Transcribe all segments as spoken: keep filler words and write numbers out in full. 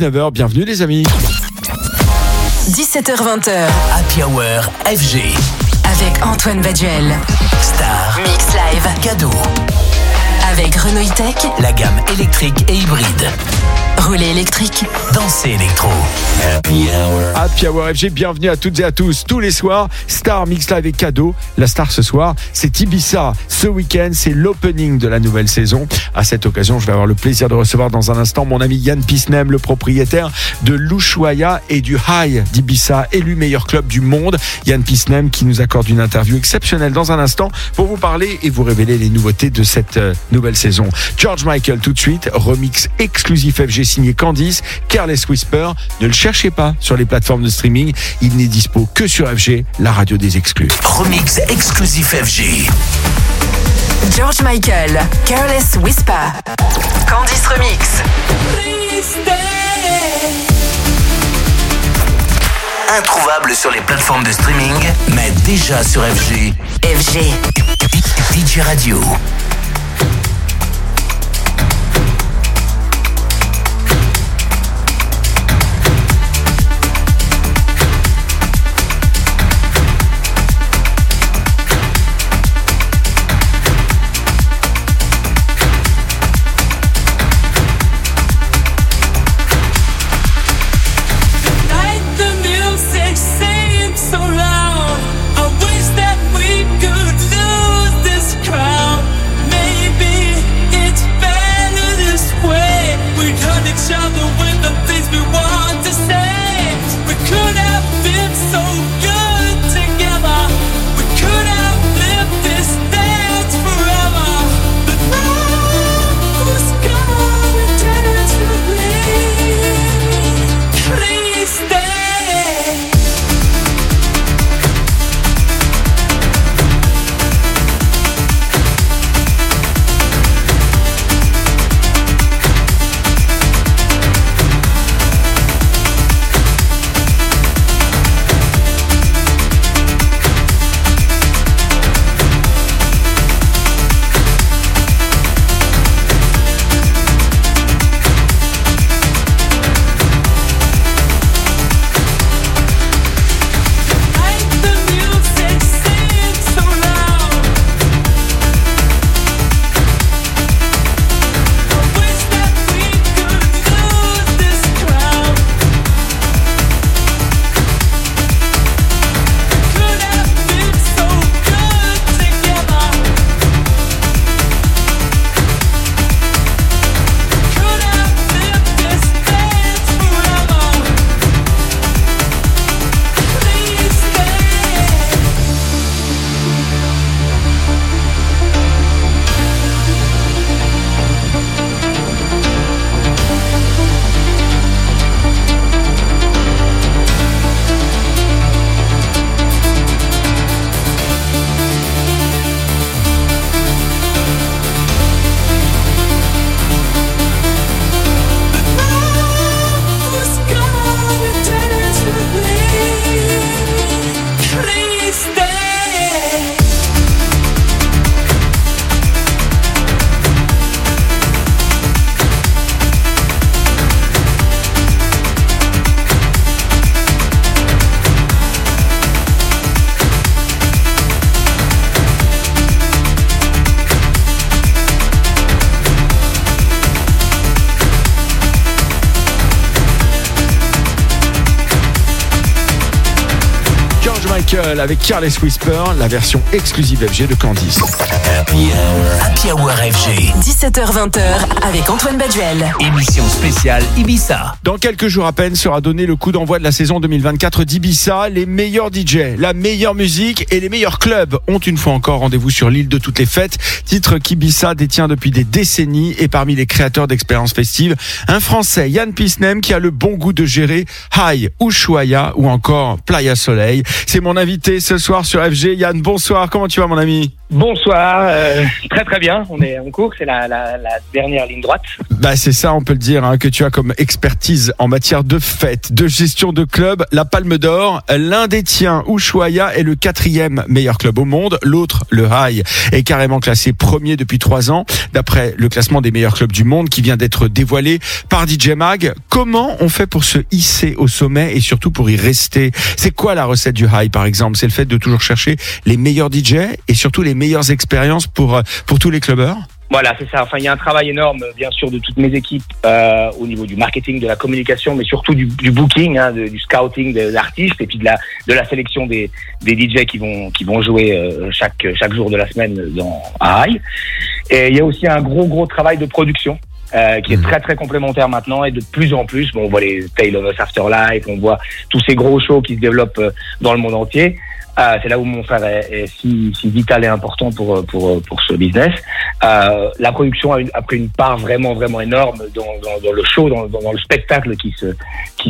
dix-neuf heures. Bienvenue les amis. dix-sept heures vingt. Happy Hour F G. Avec Antoine Baduel. Star. Mix Live. Cadeau. Avec Renault E-Tech. La gamme électrique et hybride. Rouler électrique. Danser électro. Happy Hour. Happy Hour F G, bienvenue à toutes et à tous. Tous les soirs, Star, Mix Live et Cadeau. La star ce soir, c'est Ibiza. Ce week-end, c'est l'opening de la nouvelle saison. À cette occasion, je vais avoir le plaisir de recevoir dans un instant mon ami Yann Pisnem, le propriétaire de l'Ushuaïa et du High d'Ibiza, élu meilleur club du monde. Yann Pisnem qui nous accorde une interview exceptionnelle dans un instant pour vous parler et vous révéler les nouveautés de cette euh, nouvelle saison. George Michael tout de suite, remix exclusif F G signé Candice, Careless Whisper. Ne le cherchez pas sur les plateformes de streaming, il n'est dispo que sur F G, la radio des exclus. Remix exclusif F G. George Michael, Careless Whisper. Candice Remix. Introuvable sur les plateformes de streaming, mais déjà sur F G. F G. D J Radio. Avec Careless Whisper, la version exclusive F G de Candice. Happy Hour. Happy Hour F G. dix-sept heures vingt avec Antoine Baduel. Émission spéciale Ibiza. Dans quelques jours à peine sera donné le coup d'envoi de la saison deux mille vingt-quatre d'Ibiza. Les meilleurs D J, la meilleure musique et les meilleurs clubs ont une fois encore rendez-vous sur l'île de toutes les fêtes. Titre qu'Ibiza détient depuis des décennies et parmi les créateurs d'expériences festives, un Français, Yann Pisnem, qui a le bon goût de gérer High, Ushuaïa ou encore Playa Soleil. c'est mon invité ce soir sur F G. Yann, bonsoir, comment tu vas mon ami ? Bonsoir, euh, très très bien, on est en cours, c'est la, la, la dernière ligne droite. Bah c'est ça, on peut le dire, hein, que tu as comme expertise en matière de fête, de gestion de club, la Palme d'Or. L'un des tiens, Ushuaïa, est le quatrième meilleur club au monde. L'autre, le High, est carrément classé premier depuis trois ans, d'après le classement des meilleurs clubs du monde qui vient d'être dévoilé par D J Mag. Comment on fait pour se hisser au sommet et surtout pour y rester ? C'est quoi la recette du High par exemple ? C'est le fait de toujours chercher les meilleurs D J et surtout les meilleures expériences pour, pour tous les clubbeurs ? Voilà, c'est ça. Enfin, il y a un travail énorme, bien sûr, de toutes mes équipes euh, au niveau du marketing, de la communication, mais surtout du, du booking, hein, de, du scouting des artistes et puis de la de la sélection des, des D J qui vont qui vont jouer euh, chaque chaque jour de la semaine dans à High. Et il y a aussi un gros gros travail de production. Euh, qui est très très complémentaire maintenant et de plus en plus. Bon, on voit les Tale of Us Afterlife, on voit tous ces gros shows qui se développent euh, dans le monde entier. Euh, c'est là où mon frère est, est si, si vital et important pour pour pour ce business. Euh, la production a, une, a pris une part vraiment vraiment énorme dans, dans, dans le show, dans, dans, dans le spectacle qui se qui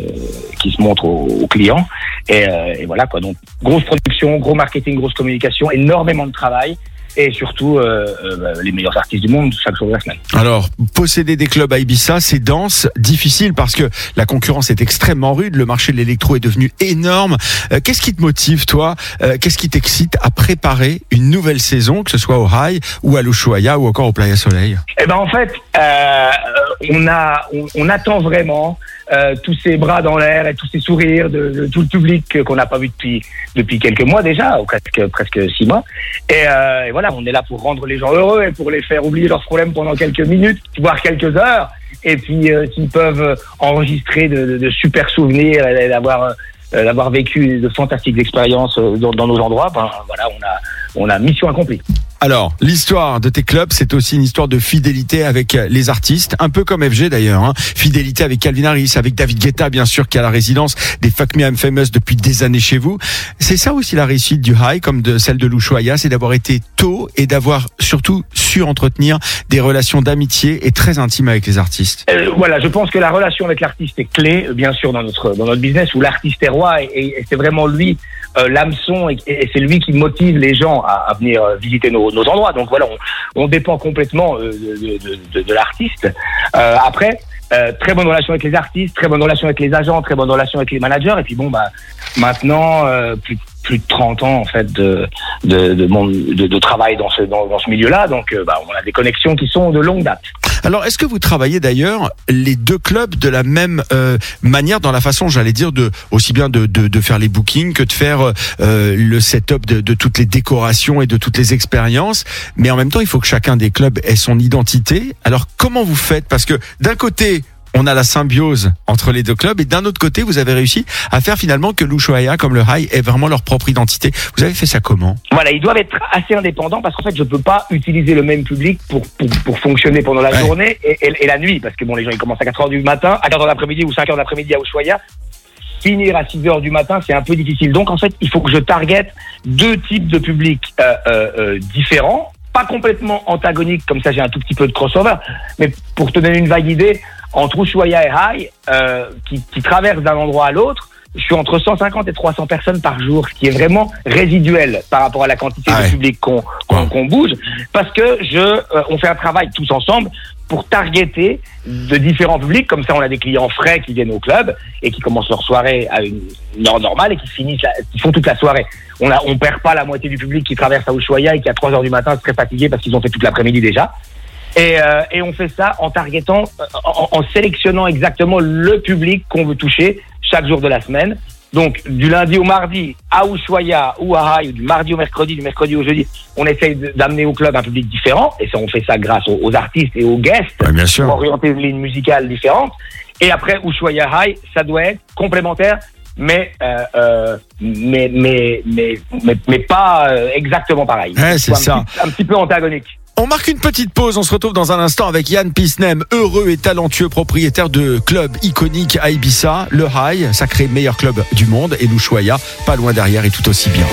se qui se montre aux, aux clients. Et, euh, et voilà quoi. Donc grosse production, gros marketing, grosse communication, énormément de travail. Et surtout euh, euh, les meilleurs artistes du monde chaque jour de la semaine. Alors, posséder des clubs à Ibiza, c'est dense, difficile parce que la concurrence est extrêmement rude, le marché de l'électro est devenu énorme. Euh, qu'est-ce qui te motive, toi ? euh, Qu'est-ce qui t'excite à préparer une nouvelle saison, que ce soit au High ou à l'Ushuaïa ou encore au Playa Soleil ? Eh ben en fait, euh, on a, on, on attend vraiment euh, tous ces bras dans l'air et tous ces sourires de, de tout le public qu'on n'a pas vu depuis depuis quelques mois déjà, ou presque presque six mois. Et, euh, et voilà. On est là pour rendre les gens heureux et pour les faire oublier leurs problèmes pendant quelques minutes, voire quelques heures. Et puis, euh, s'ils peuvent enregistrer de, de, de super souvenirs et d'avoir, euh, d'avoir vécu de fantastiques expériences dans, dans nos endroits, ben voilà, on a, on a mission accomplie. Alors, l'histoire de tes clubs, c'est aussi une histoire de fidélité avec les artistes, un peu comme F G d'ailleurs. Hein. Fidélité avec Calvin Harris, avec David Guetta, bien sûr, qui a la résidence des Fuck Me I'm Famous depuis des années chez vous. C'est ça aussi la réussite du High, comme de celle de l'Ushuaïa, c'est d'avoir été tôt et d'avoir surtout su entretenir des relations d'amitié et très intimes avec les artistes. Euh, voilà, je pense que la relation avec l'artiste est clé, bien sûr, dans notre dans notre business où l'artiste est roi et, et, et c'est vraiment lui euh, l'hameçon et, et c'est lui qui motive les gens à, à venir visiter nos nos endroits. Donc voilà, on, on dépend complètement euh, de, de, de, de l'artiste. Euh, après, euh, très bonne relation avec les artistes, très bonne relation avec les agents, très bonne relation avec les managers. Et puis bon, bah maintenant, euh, plus, plus de trente ans en fait de de de, mon, de, de travail dans ce dans, dans ce milieu-là. Donc euh, bah, on a des connexions qui sont de longue date. Alors, est-ce que vous travaillez d'ailleurs les deux clubs de la même euh, manière dans la façon, j'allais dire, de aussi bien de, de, de faire les bookings que de faire euh, le setup de, de toutes les décorations et de toutes les expériences. Mais en même temps, il faut que chacun des clubs ait son identité. Alors, comment vous faites ? Parce que d'un côté, on a la symbiose entre les deux clubs et d'un autre côté, vous avez réussi à faire finalement que l'Ushuaïa comme le High aient vraiment leur propre identité. Vous avez fait ça comment ? Voilà, ils doivent être assez indépendants parce qu'en fait, je peux pas utiliser le même public pour pour, pour fonctionner pendant la ouais. journée et, et, et la nuit parce que bon, les gens ils commencent à quatre heures du matin, à quatre heures de l'après-midi ou cinq heures de l'après-midi à Ushuaïa. Finir à six heures du matin, c'est un peu difficile. Donc en fait, il faut que je target deux types de publics euh, euh, euh, différents, pas complètement antagoniques, comme ça j'ai un tout petit peu de crossover, mais pour te donner une vague idée, entre Ushuaïa et High, euh, qui, qui traversent d'un endroit à l'autre, je suis entre cent cinquante et trois cents personnes par jour, ce qui est vraiment résiduel par rapport à la quantité ah de ouais. public qu'on, qu'on, ouais. qu'on bouge, parce que je, euh, on fait un travail tous ensemble pour targeter de différents publics, comme ça on a des clients frais qui viennent au club et qui commencent leur soirée à une heure normale et qui finissent, la, qui font toute la soirée. On a, on perd pas la moitié du public qui traverse à Ushuaïa et qui à trois heures du matin serait fatigué parce qu'ils ont fait toute l'après-midi déjà. Et, euh, et on fait ça en targetant, en, en sélectionnant exactement le public qu'on veut toucher chaque jour de la semaine. Donc, du lundi au mardi à Ushuaïa ou à High, ou du mardi au mercredi, du mercredi au jeudi, on essaye d'amener au club un public différent. Et ça, on fait ça grâce aux, aux artistes et aux guests ouais, bien sûr. Pour orienter une ligne musicale différente. Et après, Ushuaïa High, ça doit être complémentaire, mais euh, euh, mais, mais mais mais mais pas euh, exactement pareil. Ouais, c'est ça. Un petit, un petit peu antagonique. On marque une petite pause, on se retrouve dans un instant avec Yann Pisnem, heureux et talentueux propriétaire de club iconique à Ibiza, le High, sacré meilleur club du monde, et l'Ushuaïa, pas loin derrière et tout aussi bien.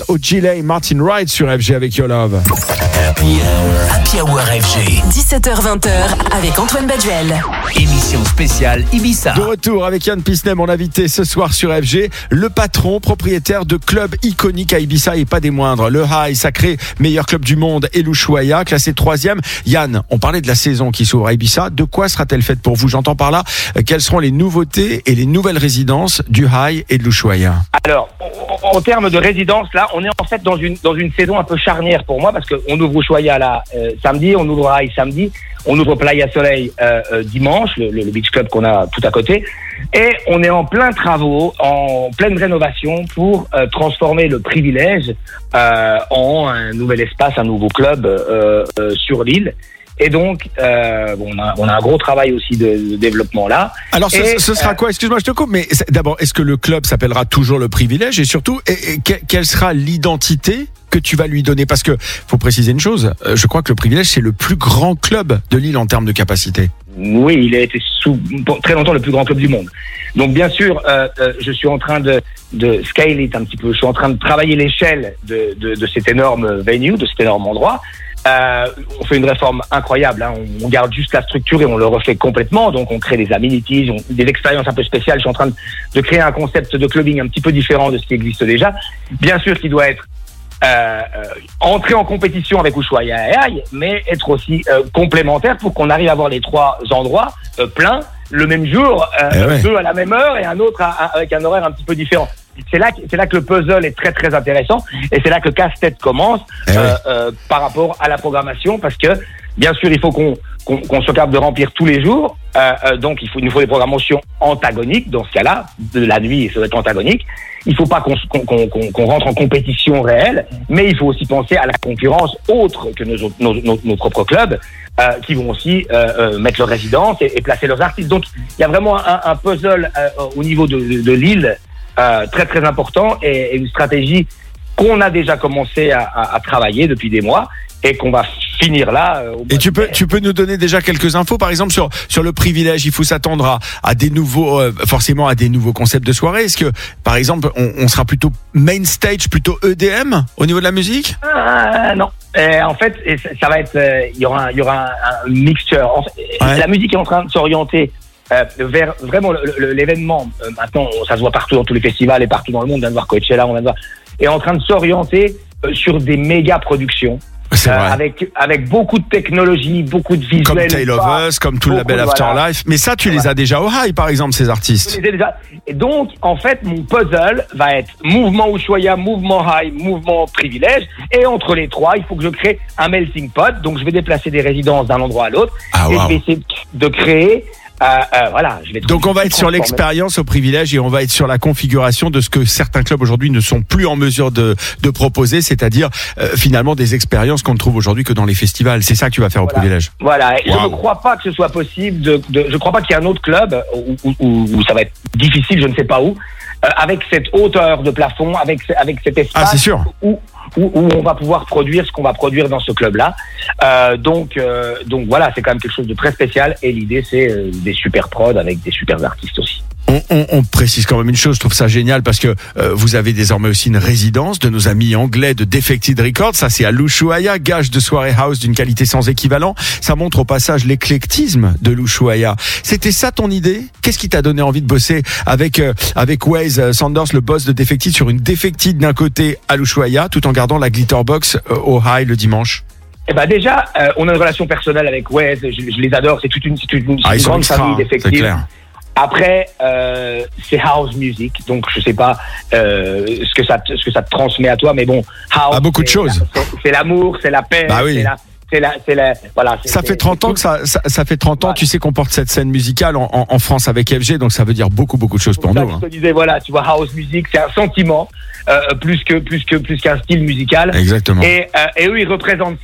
au Gillet, Martin Wright sur F G avec Your Love. Happy Hour. Happy Hour F G. dix-sept heures vingt avec Antoine Baduel. Émission spéciale Ibiza. De retour avec Yann Pisnet, mon invité ce soir sur F G, le patron, propriétaire de clubs iconiques à Ibiza et pas des moindres. Le High, sacré meilleur club du monde, et l'Ushuaïa, classé troisième. Yann, on parlait de la saison qui s'ouvre à Ibiza. De quoi sera-t-elle faite pour vous? J'entends par là, euh, quelles seront les nouveautés et les nouvelles résidences du High et de l'Ushuaïa? Alors, en, en termes de résidence, là, on est en fait dans une dans une saison un peu charnière pour moi parce qu'on ouvre Ushuaïa là euh, samedi, on ouvre High samedi, on ouvre Playa Soleil euh, euh, dimanche, le, le beach club qu'on a tout à côté, et on est en plein travaux, en pleine rénovation pour euh, transformer le Privilège euh, en un nouvel espace, un nouveau club euh, euh, sur l'île. Et donc, euh, bon, on, a, on a un gros travail aussi de, de développement là. Alors, ce, et, ce sera euh, quoi? Excuse-moi, je te coupe, mais d'abord, est-ce que le club s'appellera toujours le Privilège? Et surtout, et, et, quelle sera l'identité que tu vas lui donner? Parce que, faut préciser une chose, je crois que le Privilège, c'est le plus grand club de l'île en termes de capacité. Oui, il a été sous, très longtemps le plus grand club du monde. Donc, bien sûr, euh, euh, je suis en train de, de scale it un petit peu. Je suis en train de travailler l'échelle de, de, de cet énorme venue, de cet énorme endroit. Euh, on fait une réforme incroyable, hein. on, on garde juste la structure et on le refait complètement, donc on crée des amenities, on, des expériences un peu spéciales. Je suis en train de, de créer un concept de clubbing un petit peu différent de ce qui existe déjà, bien sûr qui doit être euh, euh, entrer en compétition avec Ushuaïa et High, mais être aussi euh, complémentaire pour qu'on arrive à avoir les trois endroits euh, pleins le même jour, euh, eh ouais. deux à la même heure et un autre à, à, avec un horaire un petit peu différent. C'est là, que, c'est là que le puzzle est très très intéressant et c'est là que le casse-tête commence eh euh, ouais. euh, par rapport à la programmation, parce que bien sûr il faut qu'on qu'on, qu'on soit capable de remplir tous les jours, euh, euh, donc il, faut, il nous faut des programmations antagoniques dans ce cas-là, de la nuit ça doit être antagonique. Il ne faut pas qu'on, qu'on, qu'on, qu'on rentre en compétition réelle, mais il faut aussi penser à la concurrence autre que nos, nos, nos, nos propres clubs euh, qui vont aussi euh, euh, mettre leur résidence et, et placer leurs artistes. Donc il y a vraiment un, un puzzle euh, au niveau de, de, de l'île Euh, très très important et, et une stratégie qu'on a déjà commencé à, à, à travailler depuis des mois et qu'on va finir là. Euh, au Et tu peux, tu peux nous donner déjà quelques infos, par exemple sur sur le Privilège. Il faut s'attendre à, à des nouveaux, euh, forcément à des nouveaux concepts de soirée. Est-ce que, par exemple, on, on sera plutôt main stage, plutôt E D M au niveau de la musique? euh, Non. Et en fait, et ça, ça va être, il euh, y aura, il y aura un, un mixture. En fait, ouais. La musique est en train de s'orienter. Euh, vers vraiment le, le, l'événement, euh, maintenant ça se voit partout dans tous les festivals et partout dans le monde, on vient de voir Coachella, on vient de voir, est en train de s'orienter euh, sur des méga productions. C'est euh, vrai. Avec, avec beaucoup de technologie, beaucoup de visuels. Comme Tale of Us, comme tout le label voilà. Afterlife. Mais ça, tu les as déjà au High, par exemple, ces artistes. Je les ai déjà. Et donc, en fait, mon puzzle va être mouvement Ushuaïa, mouvement High, mouvement Privilège. Et entre les trois, il faut que je crée un melting pot. Donc, je vais déplacer des résidences d'un endroit à l'autre. Ah, et wow. je vais essayer de créer. Euh, euh, voilà, je vais Donc on va être sur l'expérience au Privilège et on va être sur la configuration de ce que certains clubs aujourd'hui ne sont plus en mesure de, de proposer, c'est-à-dire euh, finalement des expériences qu'on ne trouve aujourd'hui que dans les festivals. C'est ça que tu vas faire au voilà. Privilège. Voilà, et wow. je ne crois pas que ce soit possible, de, de, je ne crois pas qu'il y ait un autre club où, où, où, où ça va être difficile, je ne sais pas où, euh, avec cette hauteur de plafond, avec, avec cet espace ah, c'est sûr. où, où, où on va pouvoir produire ce qu'on va produire dans ce club-là. Euh, donc, euh, donc voilà, c'est quand même quelque chose de très spécial et l'idée c'est euh, des super prods avec des super artistes aussi. On, on, on précise quand même une chose, je trouve ça génial parce que euh, vous avez désormais aussi une résidence de nos amis anglais de Defected Records, ça c'est à l'Ushuaïa, gage de soirée house d'une qualité sans équivalent. Ça montre au passage l'éclectisme de l'Ushuaïa. C'était ça ton idée? Qu'est-ce qui t'a donné envie de bosser avec euh, avec Wes Sanders, le boss de Defected, sur une Defected d'un côté à l'Ushuaïa, tout en gardant la Glitterbox euh, au High le dimanche? Eh ben déjà, euh, on a une relation personnelle avec Wes, je, je les adore, c'est toute une, c'est toute une, ah, une grande extra, famille hein, Defected. c'est clair. Après, euh, c'est house music, donc je sais pas euh, ce que ça, ce que ça te transmet à toi, mais bon, house. Ah, beaucoup de choses. La, c'est l'amour, c'est la paix, bah oui. c'est la, c'est la, c'est la, voilà. C'est, ça c'est, fait trente ans que ça, ça, ça fait trente ans, voilà. Tu sais qu'on porte cette scène musicale en, en, en France avec F G, donc ça veut dire beaucoup, beaucoup de choses pour ça, nous. Je hein. te disais, voilà, tu vois, house music, c'est un sentiment, euh, plus que, plus que, plus qu'un style musical. Exactement. Et, euh, et eux, ils représentent ça.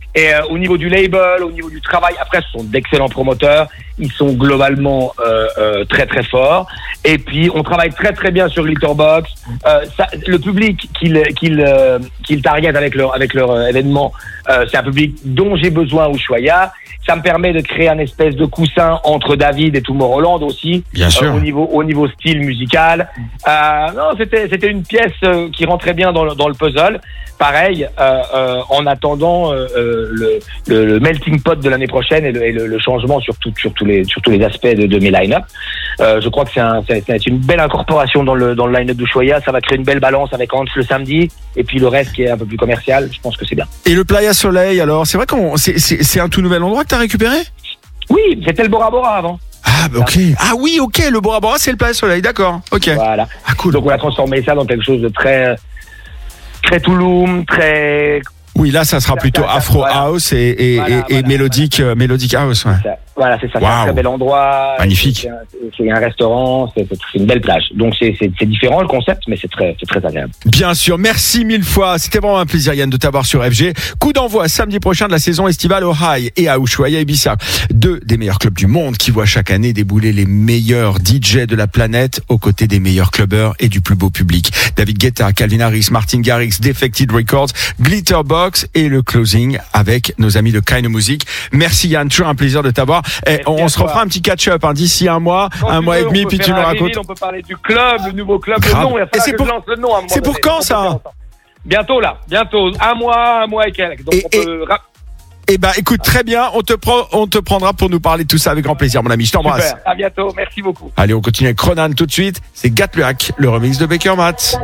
Et euh, au niveau du label, au niveau du travail, après, ce sont d'excellents promoteurs. Ils sont globalement euh, euh, très très forts. Et puis, on travaille très très bien sur Glitterbox. Euh, ça, le public qu'ils qu'ils euh, qu'ils targetent avec leur avec leur euh, événement, euh, c'est un public dont j'ai besoin à Ushuaïa. Ça me permet de créer un espèce de coussin entre David et Tomorrowland aussi. Bien sûr. Euh, au niveau au niveau style musical. Euh, non, c'était c'était une pièce euh, qui rentrait bien dans le, dans le puzzle. Pareil, euh, euh, en attendant euh, le, le, le melting pot de l'année prochaine et le, et le, le changement sur, tout, sur, tous les, sur tous les aspects de, de mes line-up. Euh, je crois que c'est, un, c'est, c'est une belle incorporation dans le, dans le line-up d'Ushuaïa. Ça va créer une belle balance avec Hans le samedi et puis le reste qui est un peu plus commercial. Je pense que c'est bien. Et le Playa Soleil, alors, c'est vrai qu'on c'est, c'est, c'est un tout nouvel endroit que tu as récupéré? Oui, c'était le Bora Bora avant. Ah, bah, ok. Ah oui, ok, le Bora Bora, c'est le Playa Soleil, d'accord. Ok. Voilà. Ah, cool. Donc on a transformé ça dans quelque chose de très... très Touloum, très... Oui, là, ça sera plutôt Afro voilà. House et, et, Voilà, et, et voilà, mélodique, voilà. euh, mélodique House. Ouais. Ça, voilà, c'est ça. Wow. C'est un très bel endroit. Magnifique. C'est un, c'est un restaurant, c'est, c'est une belle plage. Donc c'est, c'est, c'est différent le concept, mais c'est très, c'est très agréable. Bien sûr, merci mille fois. C'était vraiment un plaisir, Yann, de t'avoir sur F G. Coup d'envoi samedi prochain de la saison estivale au High et à Ushuaïa Ibiza. Deux des meilleurs clubs du monde qui voient chaque année débouler les meilleurs D J de la planète aux côtés des meilleurs clubbers et du plus beau public. David Guetta, Calvin Harris, Martin Garrix, Defected Records, Glitterbox et le closing avec nos amis de Kind Music. Merci Yann, toujours un plaisir de t'avoir. Et on, on se refera un petit catch-up hein, d'ici un mois, Quand un mois veux, et demi, puis tu nous racontes. Reveal, on peut parler du club, le nouveau club, Grave. le nom. Il va Et c'est que pour- je lance le nom à un moment c'est pour donné. quand, On peut ça faire ensemble. Bientôt là, bientôt. Un mois, un mois et quelques. Donc Et- on peut... ra- Eh ben, écoute, très bien, on te prend, on te prendra pour nous parler de tout ça avec grand plaisir, mon ami. Je t'embrasse. Super, à bientôt, merci beaucoup. Allez, on continue avec Ronan tout de suite. C'est Gatluak, le remix de Baker Matt.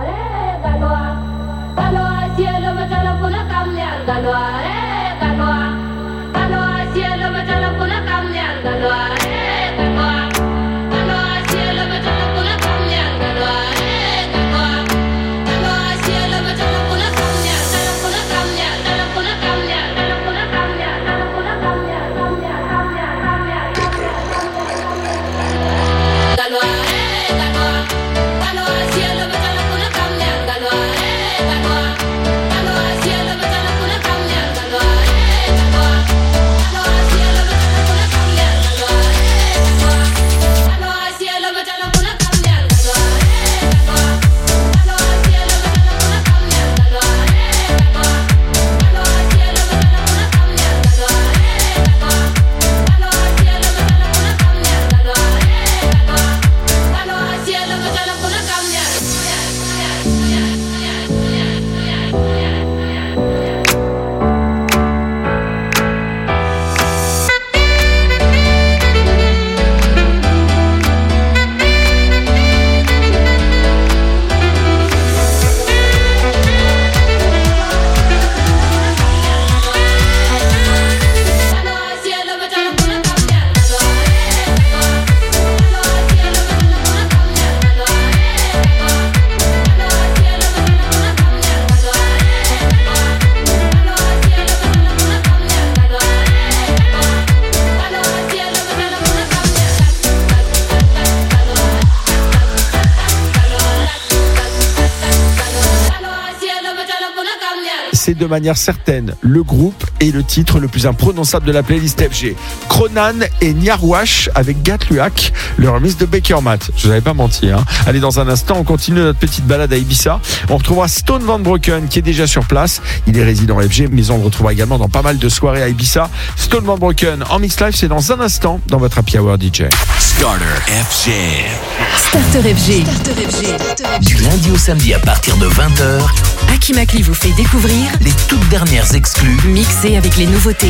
C'est de manière certaine le groupe et le titre le plus imprononçable de la playlist F G. Cronan et Nyarwash avec Gatluak, le remix de Baker Matt. Je vous avais pas menti. Hein. Allez, dans un instant, on continue notre petite balade à Ibiza. On retrouvera Stone Van Broken qui est déjà sur place. Il est résident F G, mais on le retrouvera également dans pas mal de soirées à Ibiza. Stone Van Broken en mix live, c'est dans un instant dans votre Happy Hour D J. Starter F G. Starter F G. Starter F G. Du lundi au samedi à partir de vingt heures, Aki Makli vous fait découvrir, les toutes dernières exclus. mixer avec les nouveautés.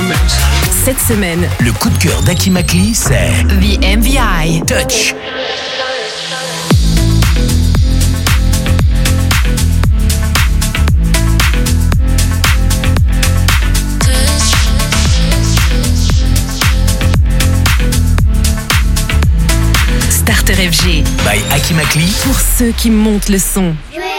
Cette semaine, Le coup de cœur d'Aki Makli, c'est The M V I. Touch. Starter F G. By Aki Makli. Pour ceux qui montent le son.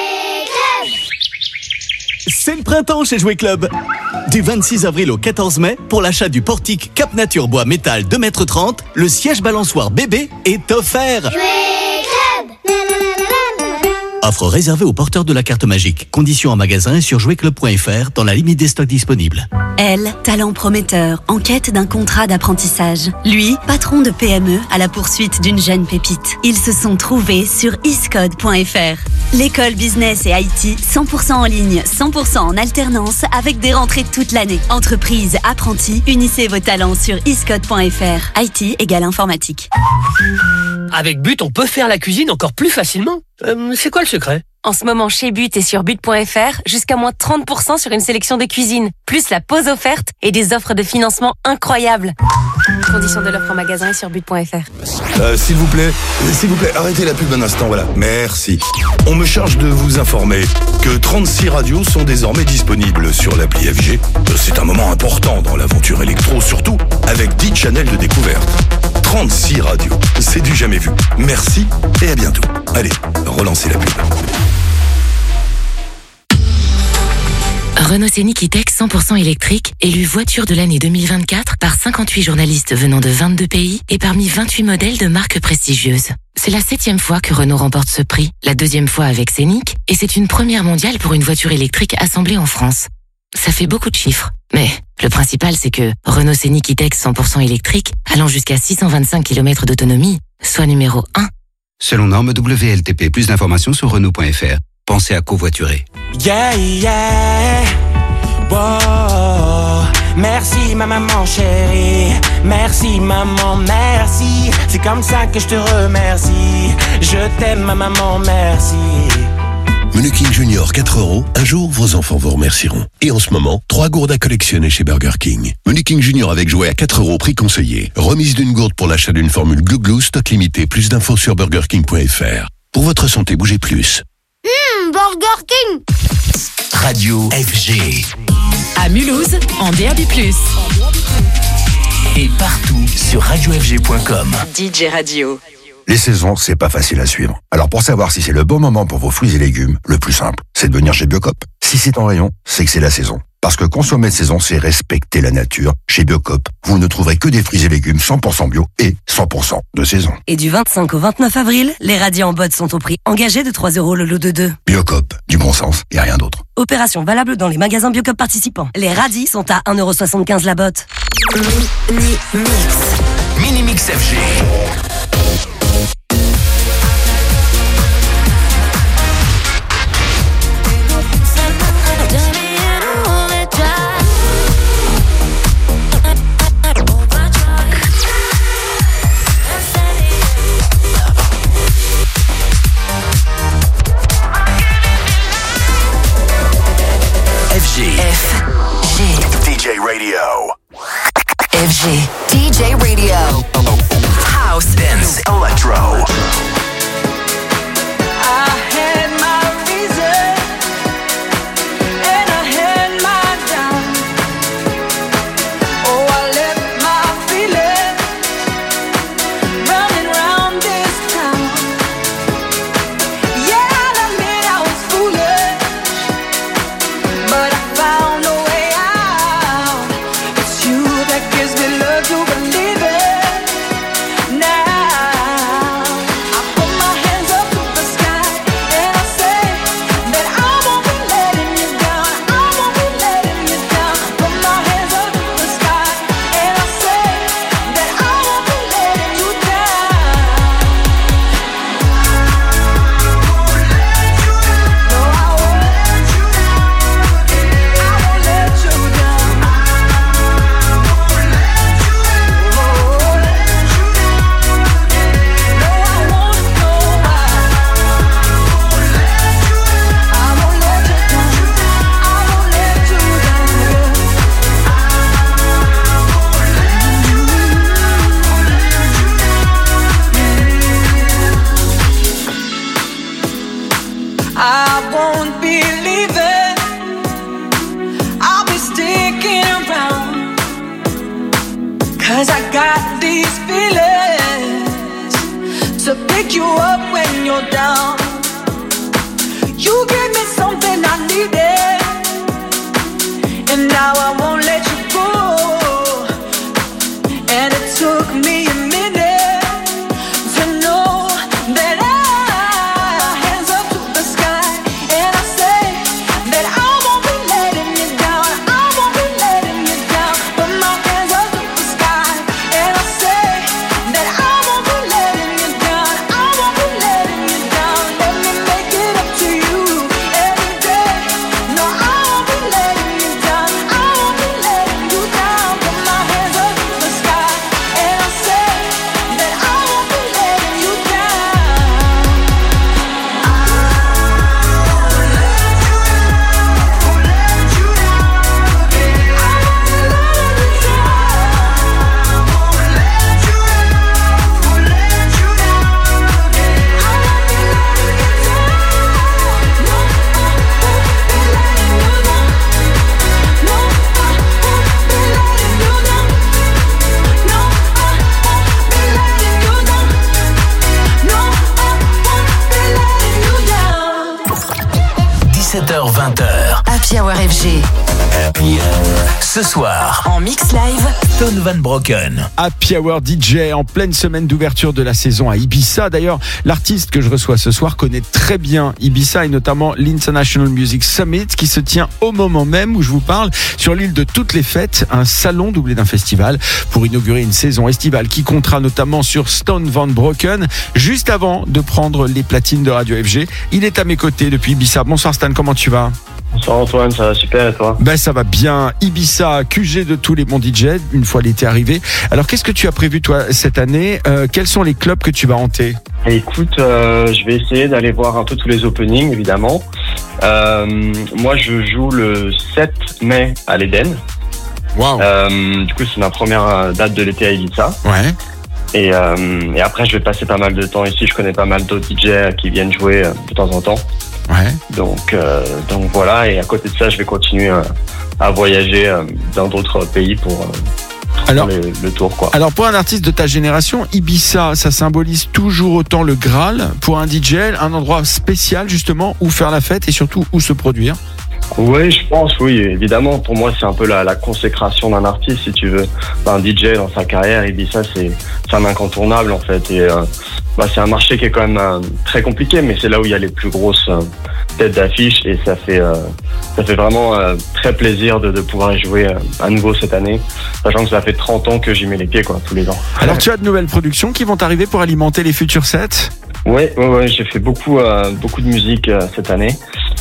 C'est le printemps chez Jouet Club. Du vingt-six avril au quatorze mai, pour l'achat du portique Cap Nature Bois Métal deux mètres trente, le siège balançoire bébé est offert. Offre réservée aux porteurs de la carte magique. Conditions en magasin et sur jouet club point f r dans la limite des stocks disponibles. Elle, talent prometteur, en quête d'un contrat d'apprentissage. Lui, patron de P M E à la poursuite d'une jeune pépite. Ils se sont trouvés sur iscode point f r. L'école business et I T, cent pour cent en ligne, cent pour cent en alternance, avec des rentrées toute l'année. Entreprise, apprentis, unissez vos talents sur iscode point f r. I T égale informatique. Avec But, on peut faire la cuisine encore plus facilement. Euh, c'est quoi le secret ? En ce moment, chez But et sur but point f r, jusqu'à moins trente pour cent sur une sélection de cuisine, plus la pause offerte et des offres de financement incroyables. Conditions de l'offre en magasin et sur but point f r. Euh, s'il vous plaît, s'il vous plaît, arrêtez la pub un instant, voilà. Merci. On me charge de vous informer que trente-six radios sont désormais disponibles sur l'appli F G. C'est un moment important dans l'aventure électro, surtout avec dix channels de découverte. trente-six radios, c'est du jamais vu. Merci et à bientôt. Allez, relancez la pub. Renault Scénic E-Tech cent pour cent électrique, élu voiture de l'année deux mille vingt-quatre par cinquante-huit journalistes venant de vingt-deux pays et parmi vingt-huit modèles de marques prestigieuses. C'est la septième fois que Renault remporte ce prix, la deuxième fois avec Scénic, et c'est une première mondiale pour une voiture électrique assemblée en France. Ça fait beaucoup de chiffres, mais le principal c'est que Renault Scénic E-Tech cent pour cent électrique, allant jusqu'à six cent vingt-cinq kilomètres d'autonomie, soit numéro un. Selon norme W L T P, plus d'informations sur Renault point f r. Pensez à covoiturer. Yeah, yeah, wow. Merci ma maman chérie, merci maman, merci. C'est comme ça que je te remercie. Je t'aime ma maman, merci. Menu King Junior quatre euros, un jour vos enfants vous remercieront. Et en ce moment, trois gourdes à collectionner chez Burger King. Menu King Junior avec jouet à quatre euros, prix conseillé. Remise d'une gourde pour l'achat d'une formule Glou Glou, stock limité. Plus d'infos sur burger king point f r. Pour votre santé, bougez plus. Mmh, Burger King. Radio F G. À Mulhouse, en D A B plus. Et partout sur radio f g point com. D J Radio. Les saisons, c'est pas facile à suivre. Alors pour savoir si c'est le bon moment pour vos fruits et légumes, le plus simple, c'est de venir chez Biocop. Si c'est en rayon, c'est que c'est la saison. Parce que consommer de saison, c'est respecter la nature. Chez Biocop, vous ne trouverez que des fruits et légumes cent pour cent bio et cent pour cent de saison. Et du vingt-cinq au vingt-neuf avril, les radis en botte sont au prix engagé de trois euros le lot de deux. Biocop, du bon sens et rien d'autre. Opération valable dans les magasins Biocop participants. Les radis sont à un euro soixante-quinze la botte. Mini Mix. Mini Mix F G. F G. F G. D J Radio. F G. D J Radio. House, dance, electro. Hands up to the sky. F G. Ce soir, En mix live, Stone Van Broken. Happy Hour D J en pleine semaine d'ouverture de la saison à Ibiza. D'ailleurs, l'artiste que je reçois ce soir connaît très bien Ibiza et notamment l'International Music Summit qui se tient au moment même où je vous parle sur l'île de toutes les fêtes, un salon doublé d'un festival pour inaugurer une saison estivale qui comptera notamment sur Stone Van Broken juste avant de prendre les platines de Radio F G. Il est à mes côtés depuis Ibiza. Bonsoir Stan, comment tu vas ? Bonsoir Antoine, ça va super et toi ? Ben ça va bien. Ibiza, Q G de tous les bons D J, une fois l'été arrivé. Alors qu'est-ce que tu as prévu toi cette année ? euh, Quels sont les clubs que tu vas hanter ? Écoute, euh, je vais essayer d'aller voir un peu tous les openings évidemment. Euh, moi je joue le sept mai à l'Eden. Wow. Euh, du coup c'est ma première date de l'été à Ibiza. Ouais. Et, euh, et après je vais passer pas mal de temps ici, je connais pas mal d'autres D J qui viennent jouer euh, de temps en temps. Ouais. Donc, euh, donc voilà, et à côté de ça, je vais continuer euh, à voyager euh, dans d'autres pays pour, euh, alors, pour le, le tour, quoi. Alors pour un artiste de ta génération, Ibiza, ça symbolise toujours autant le Graal pour un D J, un endroit spécial justement où faire la fête et surtout où se produire. Oui, je pense, oui, évidemment. Pour moi, c'est un peu la, la consécration d'un artiste, si tu veux. Un D J dans sa carrière, Ibiza, c'est, c'est un incontournable en fait. Et euh, bah, c'est un marché qui est quand même euh, très compliqué, mais c'est là où il y a les plus grosses euh, têtes d'affiche et ça fait, euh, ça fait vraiment euh, très plaisir de, de pouvoir y jouer euh, à nouveau cette année, sachant que ça fait trente ans que j'y mets les pieds, quoi, tous les ans. Alors tu as de nouvelles productions qui vont arriver pour alimenter les futurs sets ? Oui, ouais, ouais, j'ai fait beaucoup, euh, beaucoup de musique euh, cette année.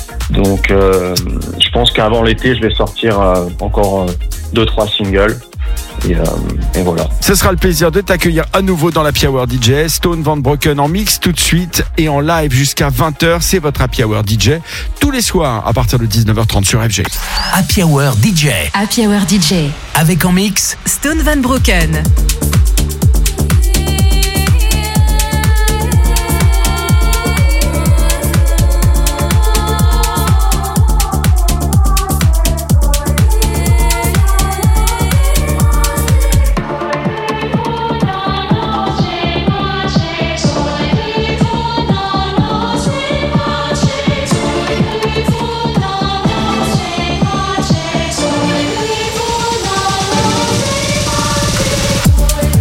Donc, euh, je pense qu'avant l'été, je vais sortir euh, encore euh, deux, trois singles. Et, euh, et voilà. Ce sera le plaisir de t'accueillir à nouveau dans l'Happy Hour D J. Stone Van Broken en mix tout de suite et en live jusqu'à vingt heures. C'est votre Happy Hour D J tous les soirs à partir de dix-neuf heures trente sur F G. Happy Hour D J. Happy Hour D J. Avec en mix Stone Van Broken. We'll be right back.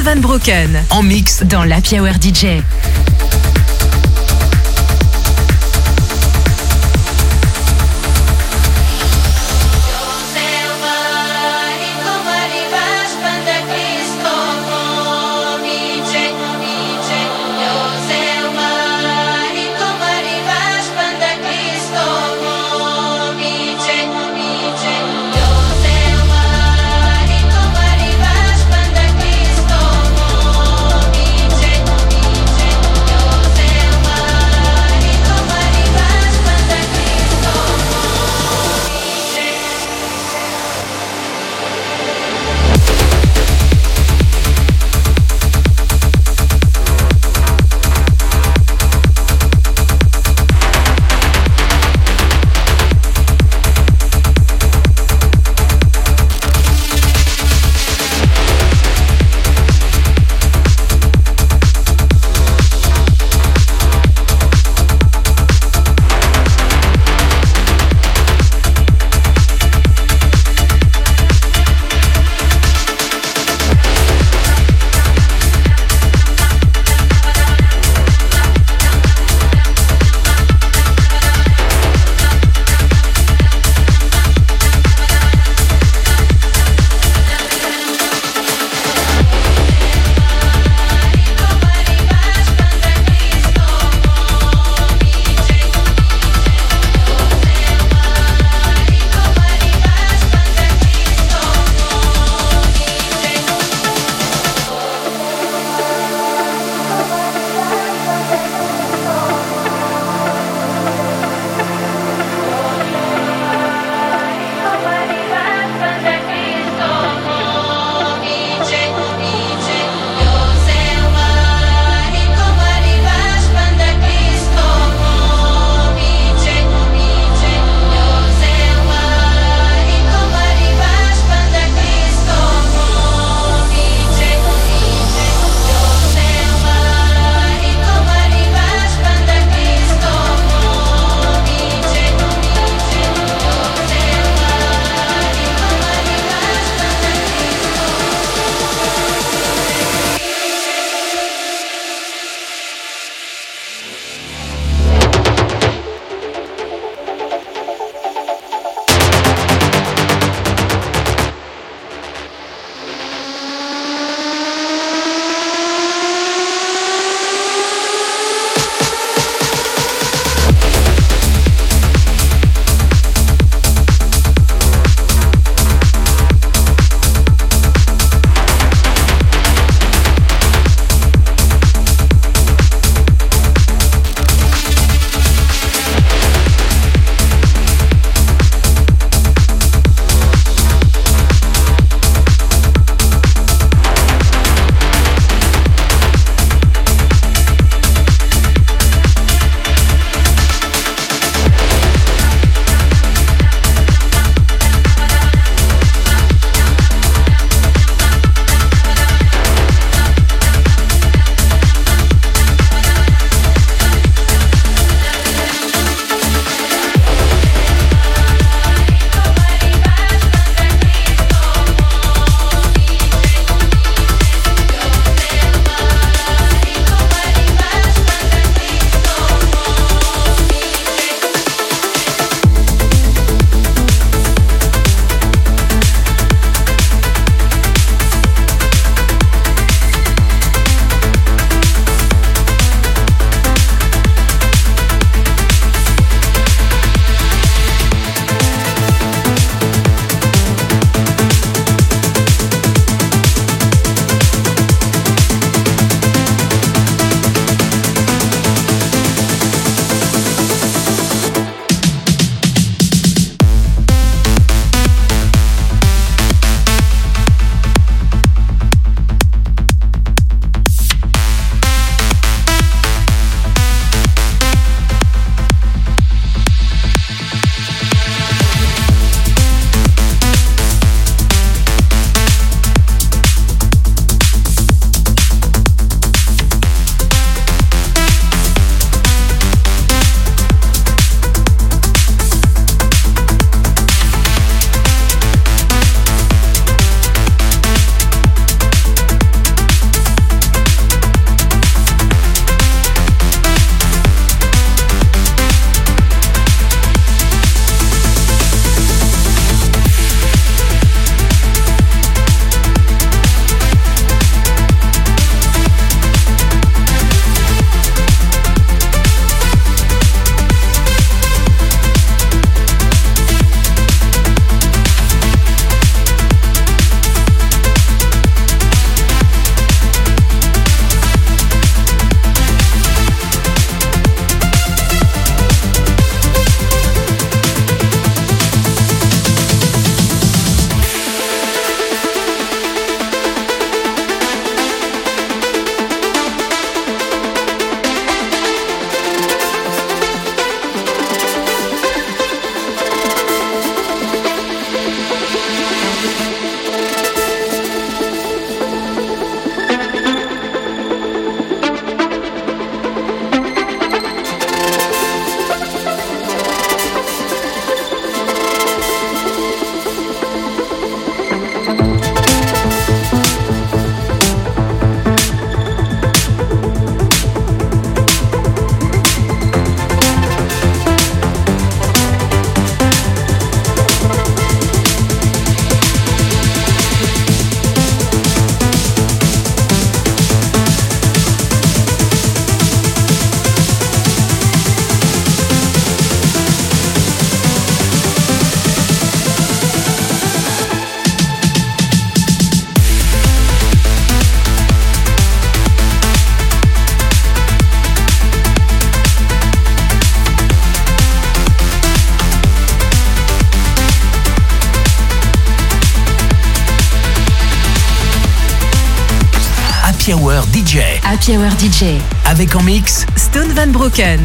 Van Broeken En mix dans l'Happy Hour D J. Yo Happy Hour D J. Happy Hour D J. Avec en mix Stone Van Broken.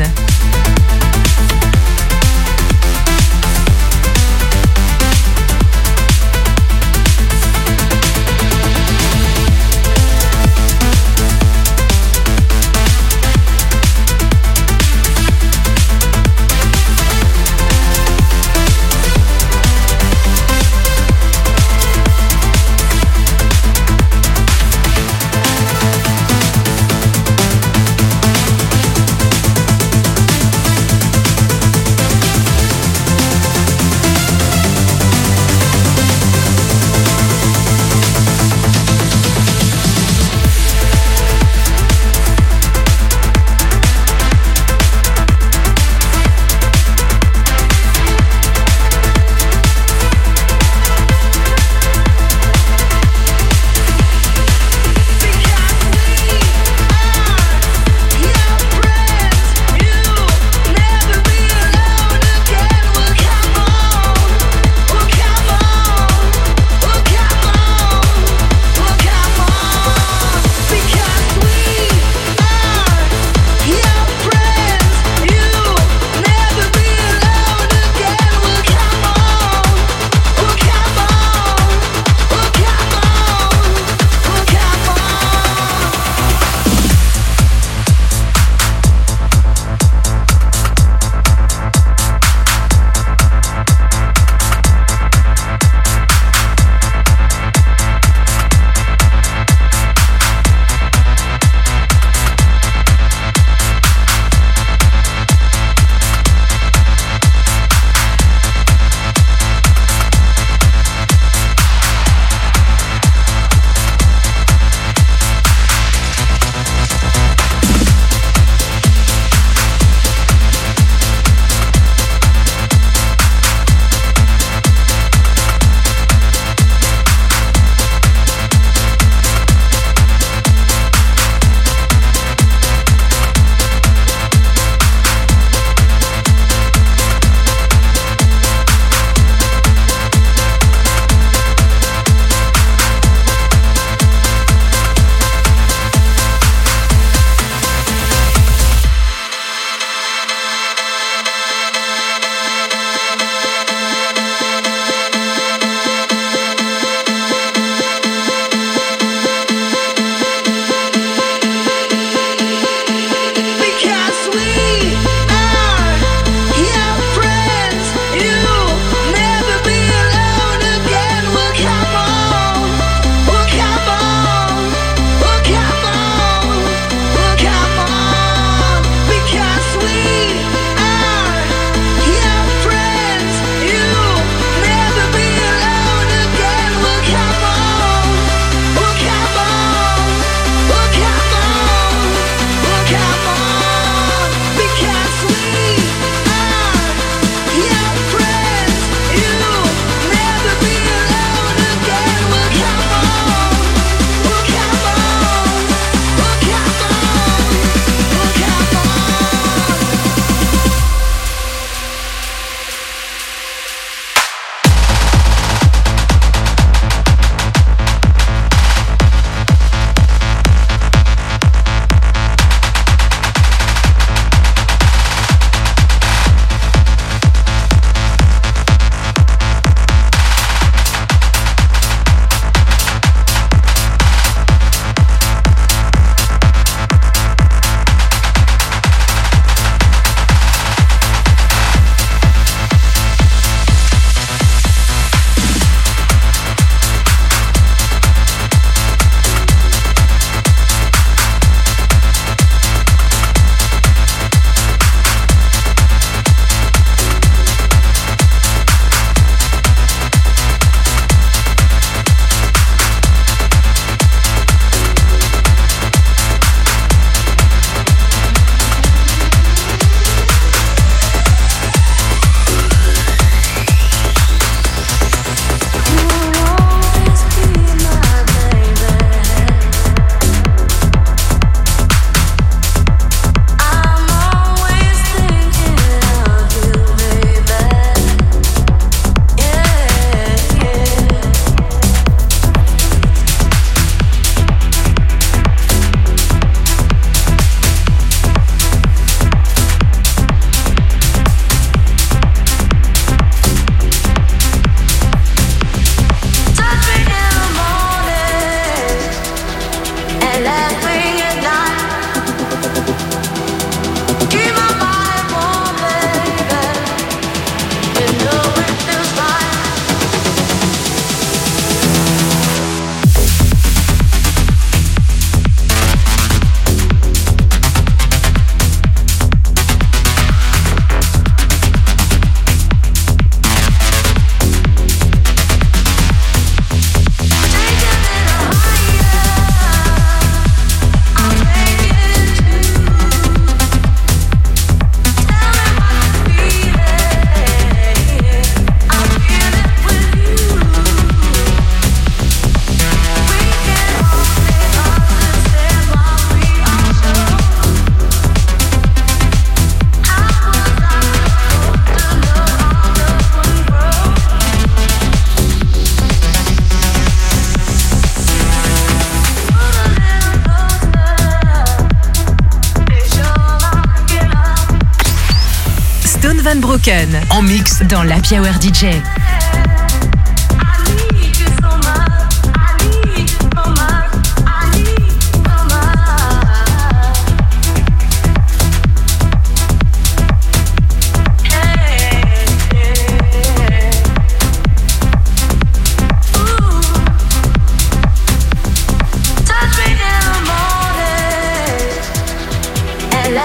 Stan Broken. En mix dans l'Happy Hour D J.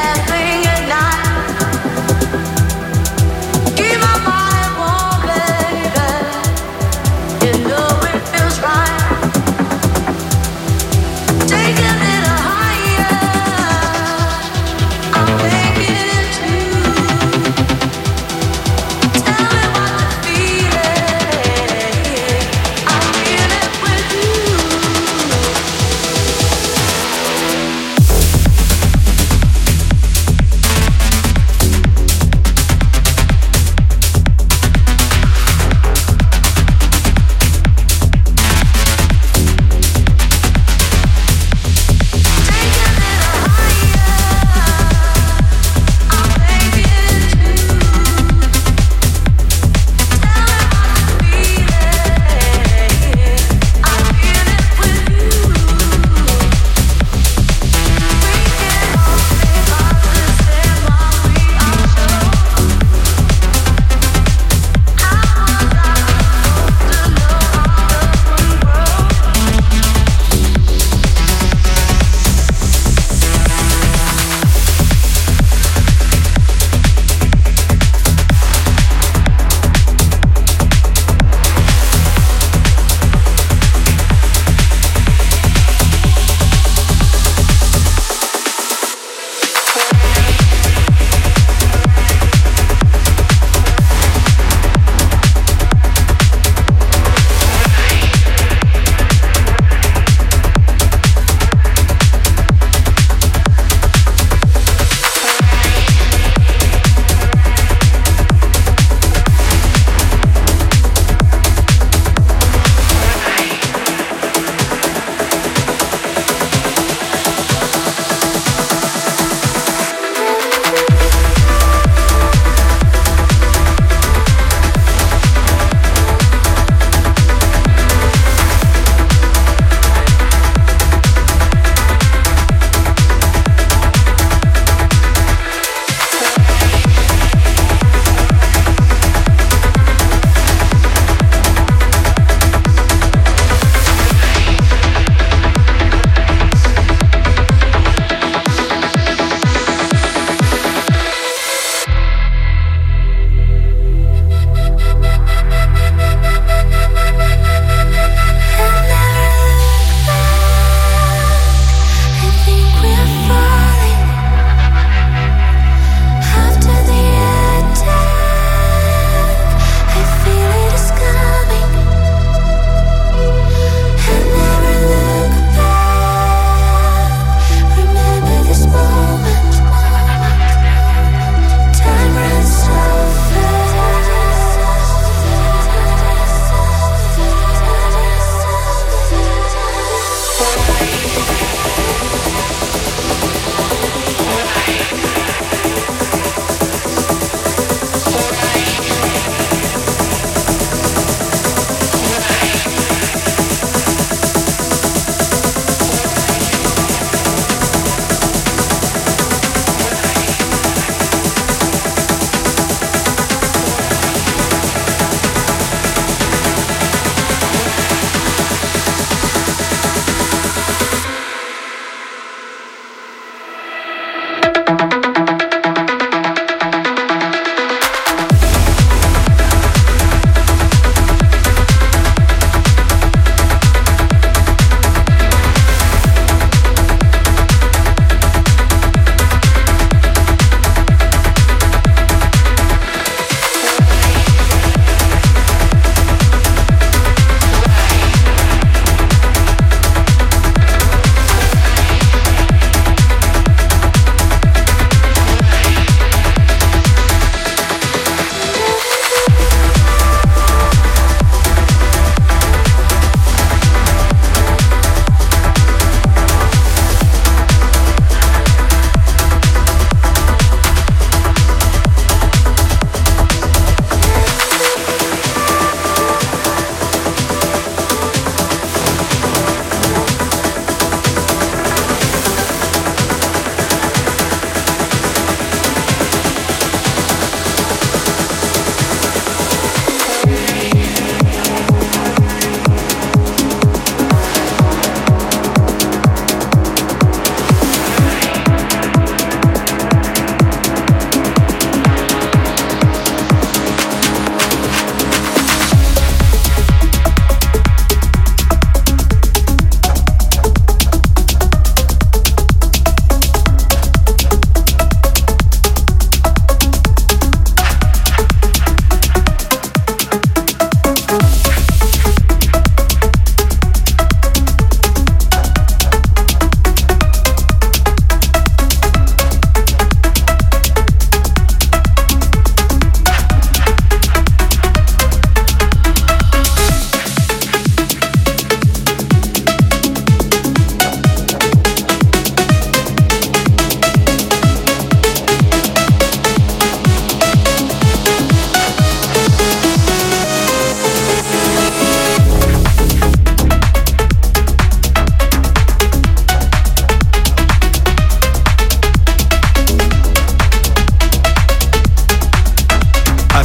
Keep my mind warm.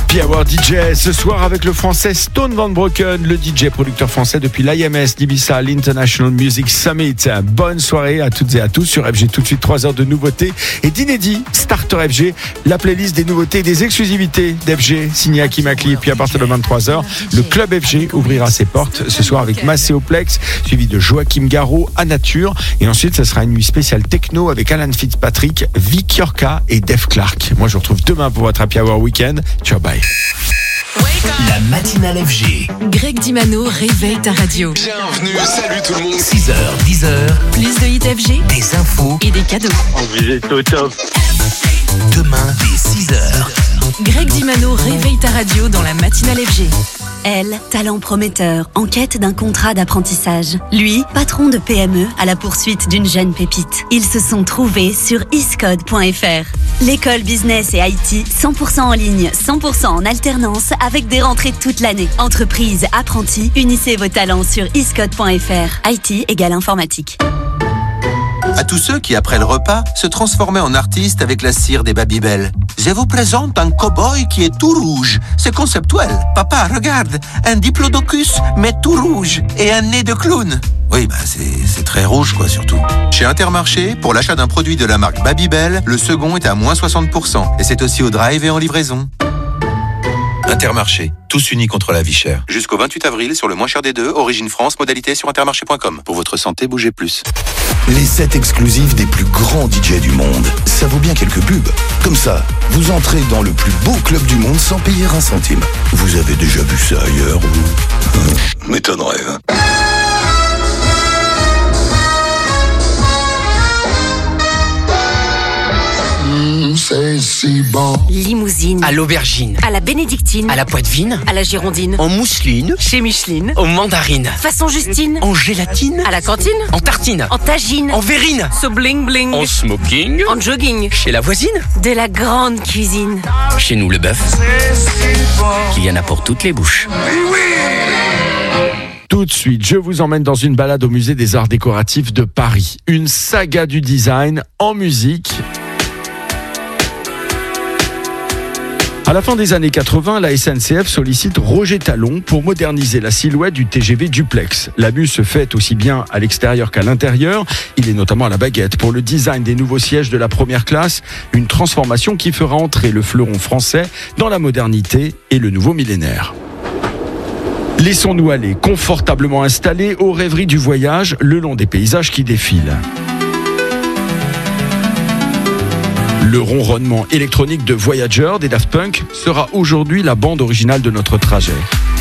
Happy Hour D J ce soir avec le français Stone Van Broken, le D J producteur français depuis l'I M S d'Ibiza, l'International Music Summit. Bonne soirée à toutes et à tous sur F G. Tout de suite trois heures de nouveautés et d'inédits. Starter F G, la playlist des nouveautés et des exclusivités d'F G, signé Hakim Akli. Et puis à partir de vingt-trois heures, le club F G ouvrira ses portes ce soir avec Macéoplex, suivi de Joachim Garraud à Nature. Et ensuite, ce sera une nuit spéciale techno avec Alan Fitzpatrick, Vic Yorka et Def Clark. Moi, je vous retrouve demain pour votre Happy Hour Weekend. Ciao, bye. La matinale F G. Greg Dimano réveille ta radio. Bienvenue, salut tout le monde. six heures, dix heures. Plus de hits F G, des infos et des cadeaux. Vous êtes au top. Demain, dès six heures. Greg Dimano réveille ta radio dans la matinale F G. Elle, talent prometteur, en quête d'un contrat d'apprentissage. Lui, patron de P M E, à la poursuite d'une jeune pépite. Ils se sont trouvés sur iscode point f r. L'école business et I T, cent pour cent en ligne, cent pour cent en alternance, avec des rentrées toute l'année. Entreprise, apprentis, unissez vos talents sur iscode point f r. I T égale informatique. À tous ceux qui, après le repas, se transformaient en artistes avec la cire des Babybel. Je vous présente un cow-boy qui est tout rouge. C'est conceptuel. Papa, regarde, un diplodocus, mais tout rouge, et un nez de clown. Oui, bah c'est, c'est très rouge, quoi, surtout. Chez Intermarché, pour l'achat d'un produit de la marque Babybel, le second est à moins soixante pour cent. Et c'est aussi au drive et en livraison. Intermarché, tous unis contre la vie chère. Jusqu'au vingt-huit avril, sur le moins cher des deux, Origine France, modalité sur intermarché point com. Pour votre santé, bougez plus. Les sets exclusifs des plus grands D J du monde. Ça vaut bien quelques pubs. Comme ça, vous entrez dans le plus beau club du monde sans payer un centime. Vous avez déjà vu ça ailleurs, vous? M'étonnerait, hein. C'est si bon. Limousine. À l'aubergine. À la bénédictine. À la poitevine. À la girondine. En mousseline. Chez Micheline. En mandarine. Façon Justine. En gélatine. À la cantine. En tartine. En tagine. En verrine. So bling bling. En smoking. En jogging. Chez la voisine. De la grande cuisine. Chez nous, le bœuf. Qu'il y en a pour toutes les bouches. Tout de suite, je vous emmène dans une balade au musée des arts décoratifs de Paris. Une saga du design en musique. À la fin des années quatre-vingts, la S N C F sollicite Roger Talon pour moderniser la silhouette du T G V duplex. L'abus se fait aussi bien à l'extérieur qu'à l'intérieur. Il est notamment à la baguette pour le design des nouveaux sièges de la première classe, une transformation qui fera entrer le fleuron français dans la modernité et le nouveau millénaire. Laissons-nous aller confortablement installés aux rêveries du voyage le long des paysages qui défilent. Le ronronnement électronique de Voyager des Daft Punk sera aujourd'hui la bande originale de notre trajet.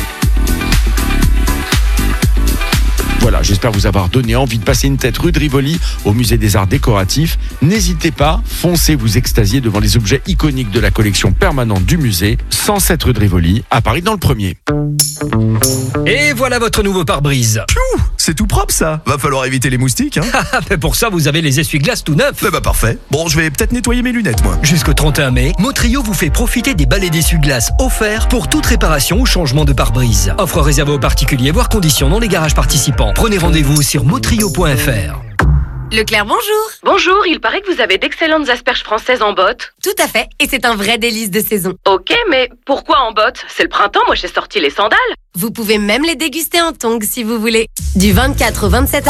Voilà, j'espère vous avoir donné envie de passer une tête rue de Rivoli au musée des arts décoratifs. N'hésitez pas, foncez vous extasier devant les objets iconiques de la collection permanente du musée, cent sept rue de Rivoli, à Paris dans le premier. Et voilà votre nouveau pare-brise. Piou, c'est tout propre ça. Va falloir éviter les moustiques, hein. Mais pour ça, vous avez les essuie-glaces tout neufs. Eh bah parfait. Bon, je vais peut-être nettoyer mes lunettes, moi. Jusqu'au trente et un mai, Motrio vous fait profiter des balais d'essuie-glaces offerts pour toute réparation ou changement de pare-brise. Offre réservée aux particuliers, voire conditions dans les garages participants. Prenez rendez-vous sur motrio point f r. Leclerc, bonjour. Bonjour, il paraît que vous avez d'excellentes asperges françaises en botte. Tout à fait, et c'est un vrai délice de saison. Ok, mais pourquoi en botte? C'est le printemps, moi j'ai sorti les sandales. Vous pouvez même les déguster en tongs si vous voulez. Du vingt-quatre au vingt-sept